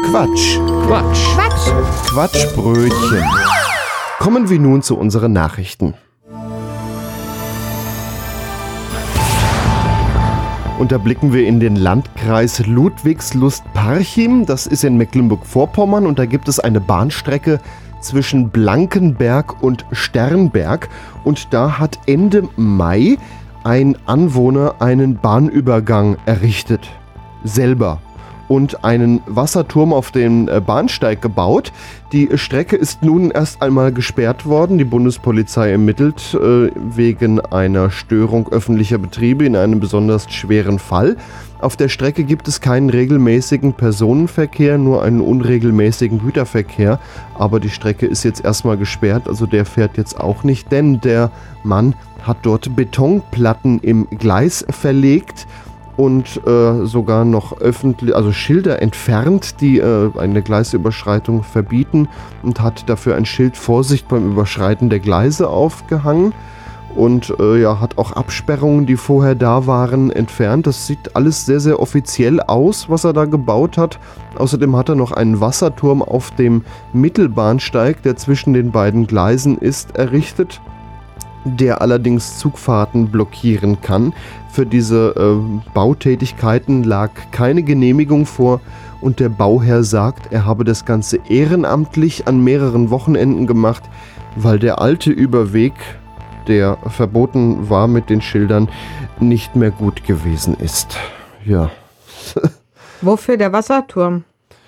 Quatsch. Quatschbrötchen. Kommen wir nun zu unseren Nachrichten. Und da blicken wir in den Landkreis Ludwigslust-Parchim. Das ist in Mecklenburg-Vorpommern und da gibt es eine Bahnstrecke zwischen Blankenberg und Sternberg. Und da hat Ende Mai ein Anwohner einen Bahnübergang errichtet. Selber. Und einen Wasserturm auf den Bahnsteig gebaut. Die Strecke ist nun erst einmal gesperrt worden. Die Bundespolizei ermittelt wegen einer Störung öffentlicher Betriebe in einem besonders schweren Fall. Auf der Strecke gibt es keinen regelmäßigen Personenverkehr, nur einen unregelmäßigen Güterverkehr. Aber die Strecke ist jetzt erstmal gesperrt, also der fährt jetzt auch nicht, denn der Mann hat dort Betonplatten im Gleis verlegt und sogar noch Schilder entfernt, die eine Gleisüberschreitung verbieten, und hat dafür ein Schild Vorsicht beim Überschreiten der Gleise aufgehangen und hat auch Absperrungen, die vorher da waren, entfernt. Das sieht alles sehr, sehr offiziell aus, was er da gebaut hat. Außerdem hat er noch einen Wasserturm auf dem Mittelbahnsteig, der zwischen den beiden Gleisen ist, errichtet, der allerdings Zugfahrten blockieren kann. Für diese Bautätigkeiten lag keine Genehmigung vor und der Bauherr sagt, er habe das Ganze ehrenamtlich an mehreren Wochenenden gemacht, weil der alte Überweg, der verboten war mit den Schildern, nicht mehr gut gewesen ist. Ja. Wofür der Wasserturm?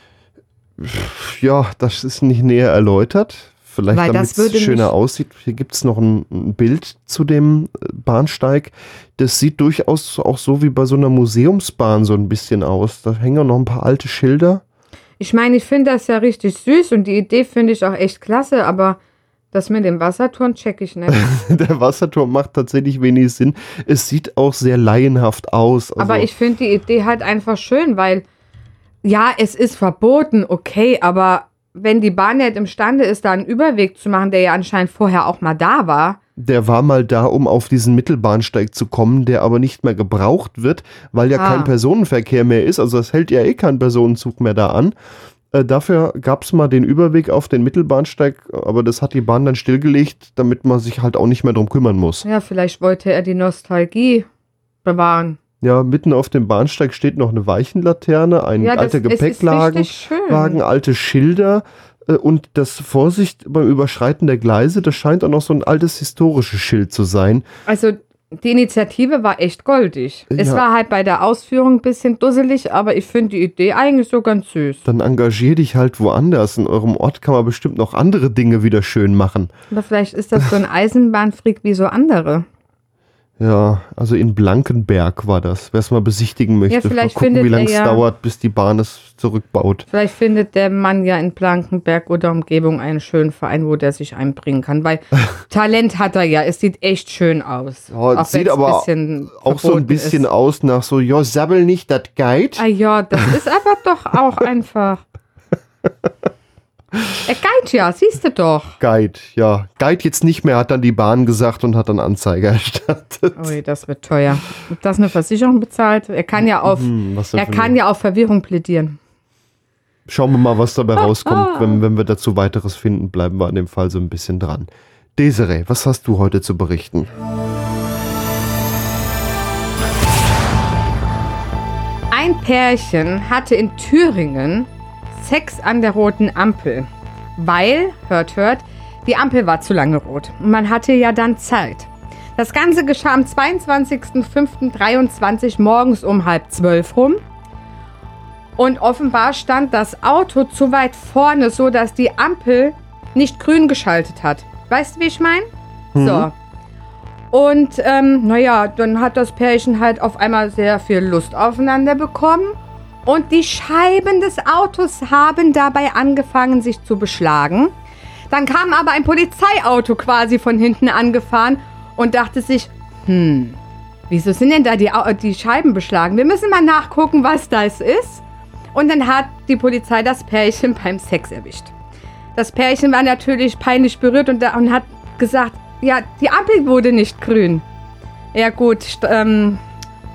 Ja, das ist nicht näher erläutert. Vielleicht, weil damit es schöner aussieht. Hier gibt es noch ein Bild zu dem Bahnsteig. Das sieht durchaus auch so wie bei so einer Museumsbahn so ein bisschen aus. Da hängen auch noch ein paar alte Schilder. Ich meine, ich finde das ja richtig süß und die Idee finde ich auch echt klasse, aber das mit dem Wasserturm check ich nicht. Der Wasserturm macht tatsächlich wenig Sinn. Es sieht auch sehr laienhaft aus. Also aber ich finde die Idee halt einfach schön, weil ja, es ist verboten, okay, aber wenn die Bahn nicht imstande ist, da einen Überweg zu machen, der ja anscheinend vorher auch mal da war. Der war mal da, um auf diesen Mittelbahnsteig zu kommen, der aber nicht mehr gebraucht wird, weil ja kein Personenverkehr mehr ist. Also es hält ja kein Personenzug mehr da an. Dafür gab es mal den Überweg auf den Mittelbahnsteig, aber das hat die Bahn dann stillgelegt, damit man sich halt auch nicht mehr drum kümmern muss. Ja, vielleicht wollte er die Nostalgie bewahren. Ja, mitten auf dem Bahnsteig steht noch eine Weichenlaterne, ein alter Gepäckwagen, alte Schilder und das Vorsicht beim Überschreiten der Gleise, das scheint auch noch so ein altes historisches Schild zu sein. Also die Initiative war echt goldig. Ja. Es war halt bei der Ausführung ein bisschen dusselig, aber ich finde die Idee eigentlich so ganz süß. Dann engagier dich halt woanders. In eurem Ort kann man bestimmt noch andere Dinge wieder schön machen. Aber vielleicht ist das so ein Eisenbahnfreak wie so andere. Ja, also in Blankenberg war das, wer es mal besichtigen möchte. Ja, vielleicht mal gucken, wie lange es dauert, bis die Bahn es zurückbaut. Vielleicht findet der Mann ja in Blankenberg oder Umgebung einen schönen Verein, wo der sich einbringen kann, weil Talent hat er ja, es sieht echt schön aus. Ja, es sieht aber auch so ein bisschen aus nach so, ja, sabbel nicht, das geht. Ah ja, das ist aber doch auch einfach... Er Guide ja, siehst du doch. Guide, ja. Guide jetzt nicht mehr, hat dann die Bahn gesagt und hat dann Anzeige erstattet. Ui, das wird teuer. Ob das eine Versicherung bezahlt? Er kann ja auf, auf Verwirrung plädieren. Schauen wir mal, was dabei rauskommt. Wenn wir dazu weiteres finden, bleiben wir an dem Fall so ein bisschen dran. Desiree, was hast du heute zu berichten? Ein Pärchen hatte in Thüringen Sex an der roten Ampel, weil, hört, die Ampel war zu lange rot. Und man hatte ja dann Zeit. Das Ganze geschah am 22.05.23 morgens um 11:30 rum. Und offenbar stand das Auto zu weit vorne, sodass die Ampel nicht grün geschaltet hat. Weißt du, wie ich meine? So. Und, dann hat das Pärchen halt auf einmal sehr viel Lust aufeinander bekommen. Und die Scheiben des Autos haben dabei angefangen, sich zu beschlagen. Dann kam aber ein Polizeiauto quasi von hinten angefahren und dachte sich, wieso sind denn da die Scheiben beschlagen? Wir müssen mal nachgucken, was das ist. Und dann hat die Polizei das Pärchen beim Sex erwischt. Das Pärchen war natürlich peinlich berührt und hat gesagt, ja, die Ampel wurde nicht grün. Ja gut,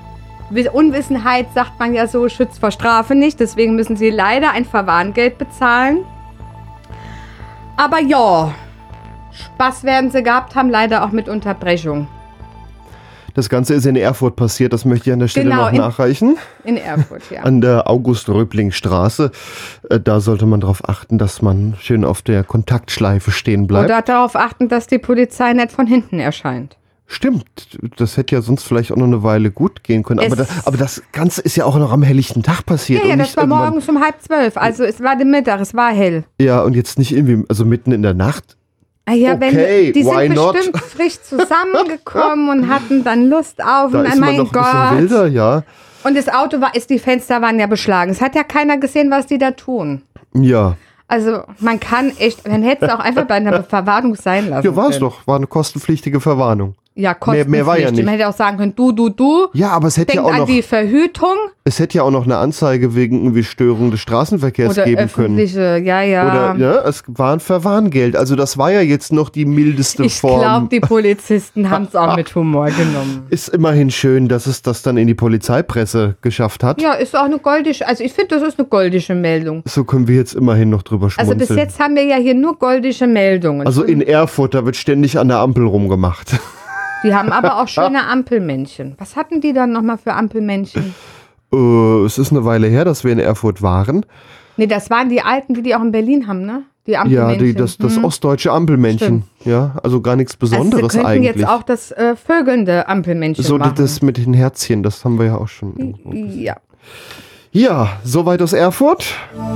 Unwissenheit, sagt man ja so, schützt vor Strafe nicht. Deswegen müssen sie leider ein Verwarngeld bezahlen. Aber ja, Spaß werden sie gehabt haben, leider auch mit Unterbrechung. Das Ganze ist in Erfurt passiert, das möchte ich an der Stelle noch nachreichen. In Erfurt, ja. An der August-Röbling-Straße. Da sollte man darauf achten, dass man schön auf der Kontaktschleife stehen bleibt. Oder darauf achten, dass die Polizei nicht von hinten erscheint. Stimmt, das hätte ja sonst vielleicht auch noch eine Weile gut gehen können. Aber das Ganze ist ja auch noch am helllichten Tag passiert. Ja, das war morgens um 11:30. Also es war der Mittag, es war hell. Ja, und jetzt nicht irgendwie, also mitten in der Nacht. Ja, okay, die sind bestimmt frisch zusammengekommen und hatten dann Lust auf. Da ist man noch ein bisschen wilder, ja. Und das Auto die Fenster waren ja beschlagen. Es hat ja keiner gesehen, was die da tun. Ja. Also man hätte es auch einfach bei einer Verwarnung sein lassen. Ja, war es doch. War eine kostenpflichtige Verwarnung. Ja, kostenpflichtig. Mehr war ja nicht. Man hätte auch sagen können, du. Ja, aber es hätte ja auch noch... an die Verhütung. Es hätte ja auch noch eine Anzeige wegen irgendwie Störung des Straßenverkehrs geben können. Ja. Oder, ja, es war ein Verwarngeld. Also das war ja jetzt noch die mildeste Form. Ich glaube, die Polizisten haben es auch mit Humor genommen. Ist immerhin schön, dass es das dann in die Polizeipresse geschafft hat. Ja, ist auch eine goldische, also ich finde, das ist eine goldische Meldung. So können wir jetzt immerhin noch drüber schmunzeln. Also bis jetzt haben wir ja hier nur goldische Meldungen. Also in Erfurt, da wird ständig an der Ampel rumgemacht. Die haben aber auch schöne Ampelmännchen. Was hatten die dann nochmal für Ampelmännchen? Es ist eine Weile her, dass wir in Erfurt waren. Nee, das waren die alten, die auch in Berlin haben, ne? Die Ampelmännchen. Ja, das ostdeutsche Ampelmännchen. Stimmt. Ja, also gar nichts Besonderes also sie eigentlich. Jetzt auch das vögelnde Ampelmännchen so machen. Das mit den Herzchen, das haben wir ja auch schon. Ja. Ja, soweit aus Erfurt.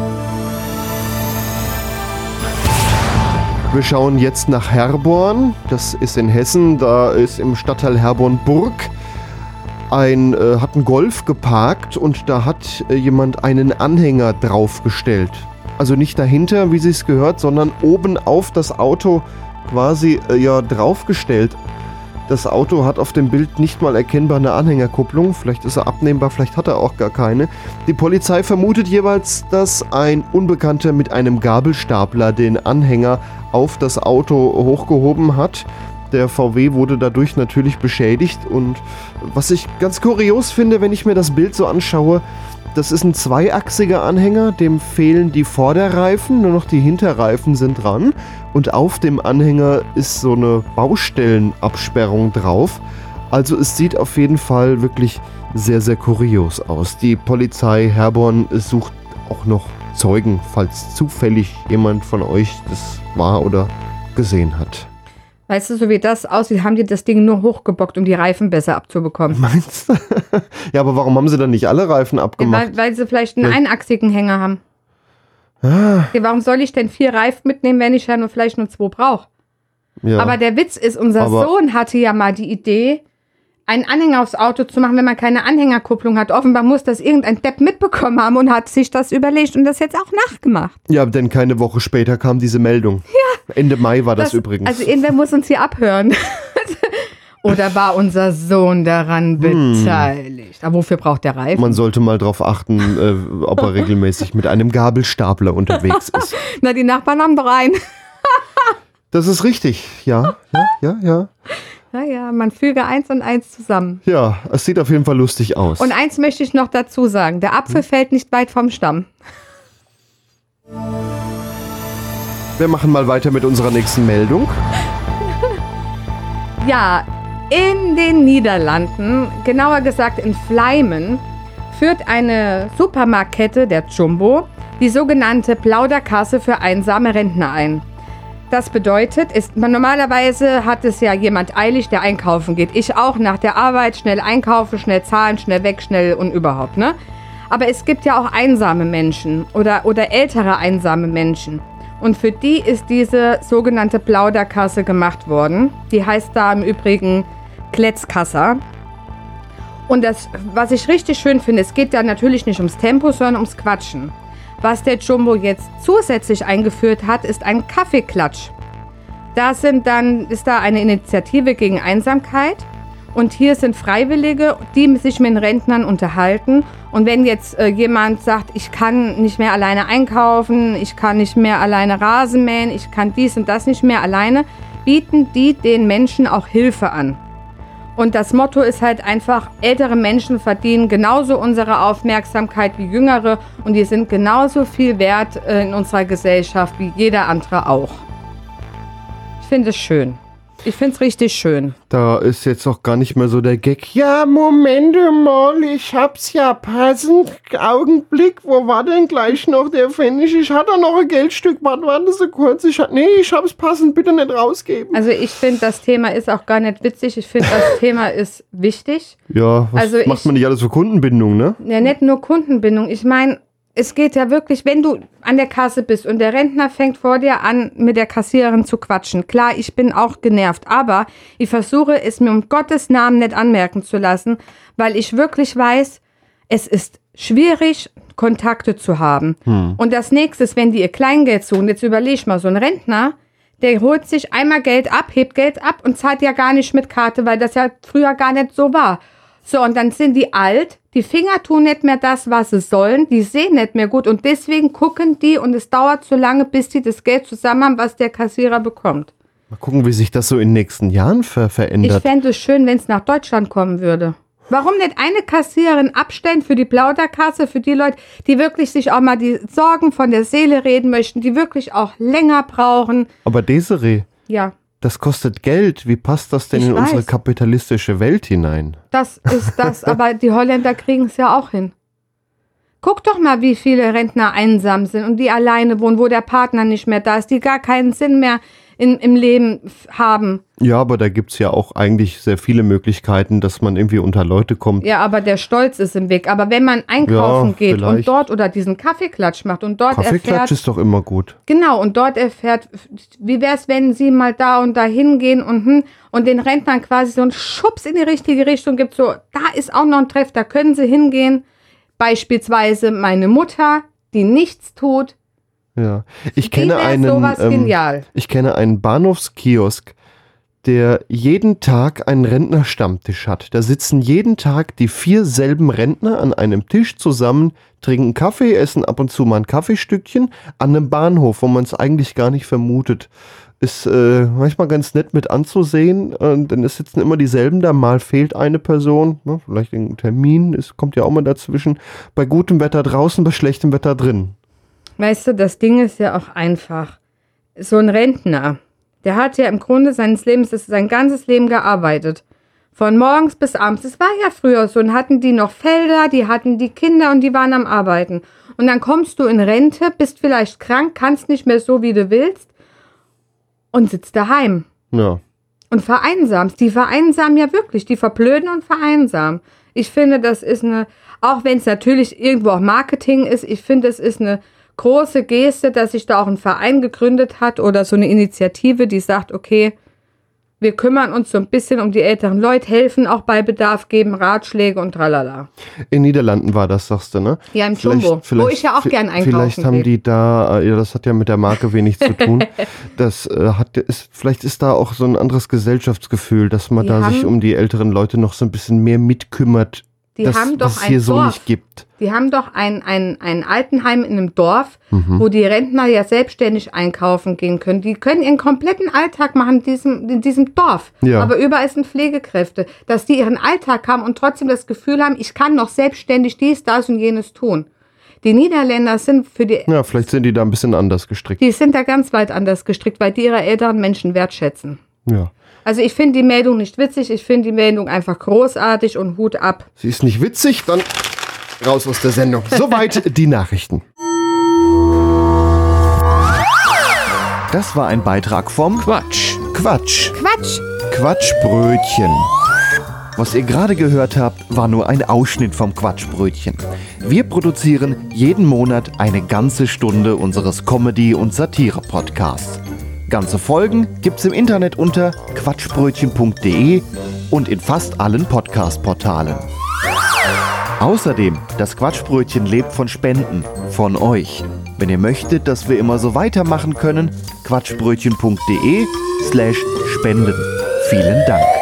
Wir schauen jetzt nach Herborn, das ist in Hessen, da ist im Stadtteil Herborn-Burg hat ein Golf geparkt und da hat jemand einen Anhänger draufgestellt. Also nicht dahinter, wie sich's gehört, sondern oben auf das Auto quasi draufgestellt. Das Auto hat auf dem Bild nicht mal erkennbar eine Anhängerkupplung. Vielleicht ist er abnehmbar, vielleicht hat er auch gar keine. Die Polizei vermutet jeweils, dass ein Unbekannter mit einem Gabelstapler den Anhänger auf das Auto hochgehoben hat. Der VW wurde dadurch natürlich beschädigt. Und was ich ganz kurios finde, wenn ich mir das Bild so anschaue, das ist ein zweiachsiger Anhänger, dem fehlen die Vorderreifen, nur noch die Hinterreifen sind dran. Und auf dem Anhänger ist so eine Baustellenabsperrung drauf. Also es sieht auf jeden Fall wirklich sehr, sehr kurios aus. Die Polizei Herborn sucht auch noch Zeugen, falls zufällig jemand von euch das war oder gesehen hat. Weißt du, so wie das aussieht, haben die das Ding nur hochgebockt, um die Reifen besser abzubekommen. Meinst du? Ja, aber warum haben sie dann nicht alle Reifen abgemacht? Weil sie vielleicht einen einachsigen Hänger haben. Ja, warum soll ich denn 4 Reifen mitnehmen, wenn ich ja vielleicht nur 2 brauche? Ja. Aber der Witz ist, unser Sohn hatte ja mal die Idee, einen Anhänger aufs Auto zu machen, wenn man keine Anhängerkupplung hat. Offenbar muss das irgendein Depp mitbekommen haben und hat sich das überlegt und das jetzt auch nachgemacht. Ja, denn keine Woche später kam diese Meldung. Ja. Ende Mai war das übrigens. Also irgendwer muss uns hier abhören. Oder war unser Sohn daran beteiligt? Aber wofür braucht der Reifen? Man sollte mal drauf achten, ob er regelmäßig mit einem Gabelstapler unterwegs ist. Na, die Nachbarn haben doch einen. Das ist richtig, ja. Naja, man füge 1 und 1 zusammen. Ja, es sieht auf jeden Fall lustig aus. Und eins möchte ich noch dazu sagen, der Apfel fällt nicht weit vom Stamm. Wir machen mal weiter mit unserer nächsten Meldung. Ja, in den Niederlanden, genauer gesagt in Vlijmen, führt eine Supermarktkette, der Jumbo, die sogenannte Plauderkasse für einsame Rentner ein. Das bedeutet, normalerweise hat es ja jemand eilig, der einkaufen geht. Ich auch nach der Arbeit schnell einkaufen, schnell zahlen, schnell weg, schnell und überhaupt, ne? Aber es gibt ja auch einsame Menschen oder ältere einsame Menschen. Und für die ist diese sogenannte Plauderkasse gemacht worden. Die heißt da im Übrigen Kletzkassa. Und das, was ich richtig schön finde, es geht da natürlich nicht ums Tempo, sondern ums Quatschen. Was der Jumbo jetzt zusätzlich eingeführt hat, ist ein Kaffeeklatsch. Ist da eine Initiative gegen Einsamkeit. Und hier sind Freiwillige, die sich mit den Rentnern unterhalten. Und wenn jetzt jemand sagt, ich kann nicht mehr alleine einkaufen, ich kann nicht mehr alleine Rasen mähen, ich kann dies und das nicht mehr alleine, bieten die den Menschen auch Hilfe an. Und das Motto ist halt einfach, ältere Menschen verdienen genauso unsere Aufmerksamkeit wie jüngere und die sind genauso viel wert in unserer Gesellschaft wie jeder andere auch. Ich finde es schön. Ich finde es richtig schön. Da ist jetzt auch gar nicht mehr so der Gag. Ja, Moment mal, ich hab's ja passend. Augenblick, wo war denn gleich noch der Pfennig? Ich hatte noch ein Geldstück. Warte so kurz. Ich hab's passend, bitte nicht rausgeben. Also ich finde, das Thema ist auch gar nicht witzig. Ich finde, das Thema ist wichtig. Ja, was macht man nicht alles für Kundenbindung, ne? Ja, nicht nur Kundenbindung. Ich meine, es geht ja wirklich, wenn du an der Kasse bist und der Rentner fängt vor dir an, mit der Kassiererin zu quatschen. Klar, ich bin auch genervt, aber ich versuche es mir um Gottes Namen nicht anmerken zu lassen, weil ich wirklich weiß, es ist schwierig, Kontakte zu haben. Und das nächste ist, wenn die ihr Kleingeld suchen, jetzt überleg mal, so ein Rentner, der holt sich einmal Geld ab, hebt Geld ab und zahlt ja gar nicht mit Karte, weil das ja früher gar nicht so war. So, und dann sind die alt, die Finger tun nicht mehr das, was sie sollen, die sehen nicht mehr gut und deswegen gucken die und es dauert so lange, bis die das Geld zusammen haben, was der Kassierer bekommt. Mal gucken, wie sich das so in den nächsten Jahren verändert. Ich fände es schön, wenn es nach Deutschland kommen würde. Warum nicht eine Kassiererin abstellen für die Plauderkasse, für die Leute, die wirklich sich auch mal die Sorgen von der Seele reden möchten, die wirklich auch länger brauchen. Aber Desiree, ja. Das kostet Geld. Wie passt das denn in unsere kapitalistische Welt hinein? Das ist das, aber die Holländer kriegen es ja auch hin. Guck doch mal, wie viele Rentner einsam sind und die alleine wohnen, wo der Partner nicht mehr da ist, die gar keinen Sinn mehr im Leben haben. Ja, aber da gibt es ja auch eigentlich sehr viele Möglichkeiten, dass man irgendwie unter Leute kommt. Ja, aber der Stolz ist im Weg. Aber wenn man einkaufen geht und dort oder diesen Kaffeeklatsch macht und dort Kaffeeklatsch ist doch immer gut. Genau, und dort erfährt, wie wäre es, wenn Sie mal da und da hingehen und den Rentnern quasi so einen Schubs in die richtige Richtung gibt. So, da ist auch noch ein Treff, da können Sie hingehen. Beispielsweise meine Mutter, die nichts tut. Ja, ich kenne einen Bahnhofskiosk, der jeden Tag einen Rentnerstammtisch hat. Da sitzen jeden Tag die 4 selben Rentner an einem Tisch zusammen, trinken Kaffee, essen ab und zu mal ein Kaffeestückchen an einem Bahnhof, wo man es eigentlich gar nicht vermutet. Ist manchmal ganz nett mit anzusehen, denn es sitzen immer dieselben da, mal fehlt eine Person, ne, vielleicht ein Termin, es kommt ja auch mal dazwischen, bei gutem Wetter draußen, bei schlechtem Wetter drin. Weißt du, das Ding ist ja auch einfach. So ein Rentner, der hat ja im Grunde seines Lebens, sein ganzes Leben gearbeitet. Von morgens bis abends. Das war ja früher so. Und hatten die noch Felder, die hatten die Kinder und die waren am Arbeiten. Und dann kommst du in Rente, bist vielleicht krank, kannst nicht mehr so, wie du willst und sitzt daheim. Ja. Und vereinsamst. Die vereinsamen ja wirklich. Die verblöden und vereinsamen. Ich finde, das ist auch wenn es natürlich irgendwo auch Marketing ist, ich finde, es ist eine große Geste, dass sich da auch ein Verein gegründet hat oder so eine Initiative, die sagt, okay, wir kümmern uns so ein bisschen um die älteren Leute, helfen auch bei Bedarf, geben Ratschläge und tralala. In Niederlanden war das, sagst du, ne? Ja, im Jumbo, wo ich ja auch gern einkaufen Vielleicht haben die da, ja, das hat ja mit der Marke wenig zu tun. Vielleicht ist da auch so ein anderes Gesellschaftsgefühl, dass man sich um die älteren Leute noch so ein bisschen mehr mitkümmert, was es hier so nicht gibt. Die haben doch ein Altenheim in einem Dorf, wo die Rentner ja selbstständig einkaufen gehen können. Die können ihren kompletten Alltag machen in diesem Dorf. Ja. Aber überall sind Pflegekräfte. Dass die ihren Alltag haben und trotzdem das Gefühl haben, ich kann noch selbstständig dies, das und jenes tun. Die Niederländer sind für die... Ja, vielleicht sind die da ein bisschen anders gestrickt. Die sind da ganz weit anders gestrickt, weil die ihre älteren Menschen wertschätzen. Ja. Also ich finde die Meldung nicht witzig, ich finde die Meldung einfach großartig und Hut ab. Sie ist nicht witzig, dann raus aus der Sendung. Soweit die Nachrichten. Das war ein Beitrag vom Quatschbrötchen. Was ihr gerade gehört habt, war nur ein Ausschnitt vom Quatschbrötchen. Wir produzieren jeden Monat eine ganze Stunde unseres Comedy- und Satire-Podcasts. Ganze Folgen gibt's im Internet unter quatschbrötchen.de und in fast allen Podcast-Portalen. Außerdem, das Quatschbrötchen lebt von Spenden, von euch. Wenn ihr möchtet, dass wir immer so weitermachen können, quatschbrötchen.de/spenden. Vielen Dank.